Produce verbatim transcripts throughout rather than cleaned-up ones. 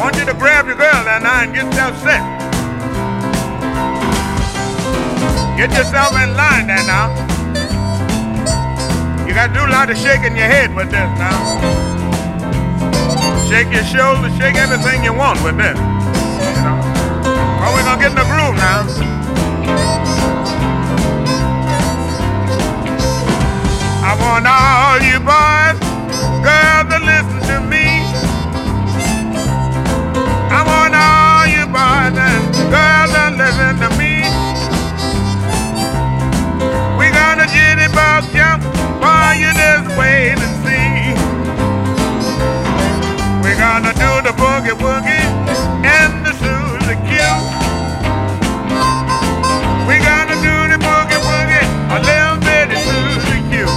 want you to grab your girl there now and get yourself set. Get yourself in line there now. You got to do a lot of shaking your head with this now. Shake your shoulders, shake everything you want with this. You know. Well, we're going to get in the groove now. I want all you boys, girls, to listen to me. I want all you boys and girls to listen to me. We gonna jitty bug jump while you just wait and see. We gonna do the boogie woogie and the Susie Q. We gonna do the boogie woogie, a little bitty Susie Q.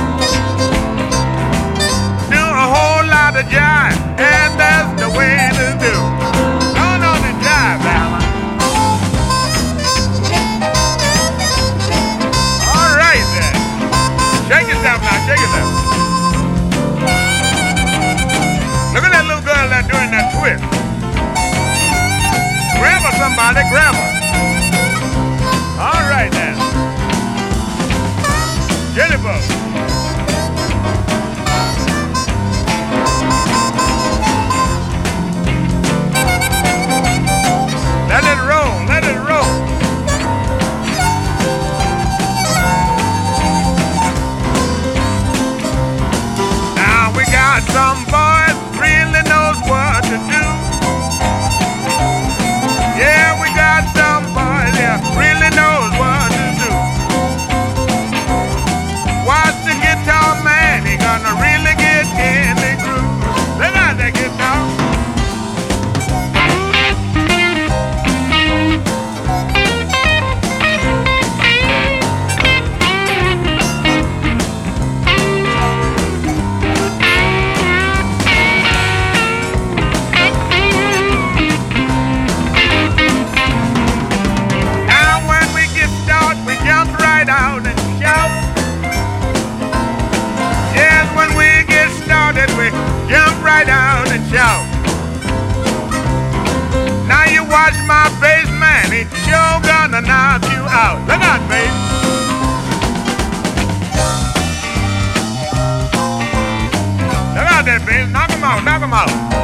Do a whole lot of jive, and that's the way to do. Going on and jive, Alma. All right then. Shake yourself now, shake yourself. Look at that little girl that's doing that twist. Grab her, somebody, grab her. All right then. Jennifer. Let it roll, let it roll. Now we got some boys really knows what to do. Yeah, we got some boys that really knows what to do. Watch the guitar man, he gonna really get in the groove. Look at that guitar. Out and shout. Yes, when we get started, we jump right out and shout. Now you watch my bass man, he sure gonna knock you out. Look out, bass. Look out there, bass. Knock him out, knock him out.